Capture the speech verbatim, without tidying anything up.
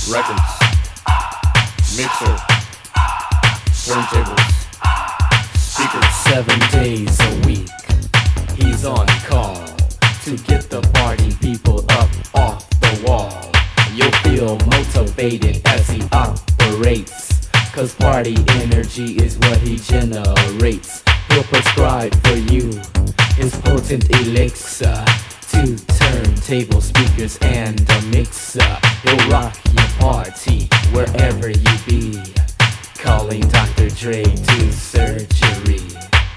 records, mixer, turntables, speakers. Seven days a week, he's on call to get the party people up off the wall. You'll feel motivated as he operates, cause party energy is what he generates. He'll prescribe for you his potent elixir, two turntable speakers and a mixer. He'll rock your party wherever you be, calling Doctor Dre to surgery.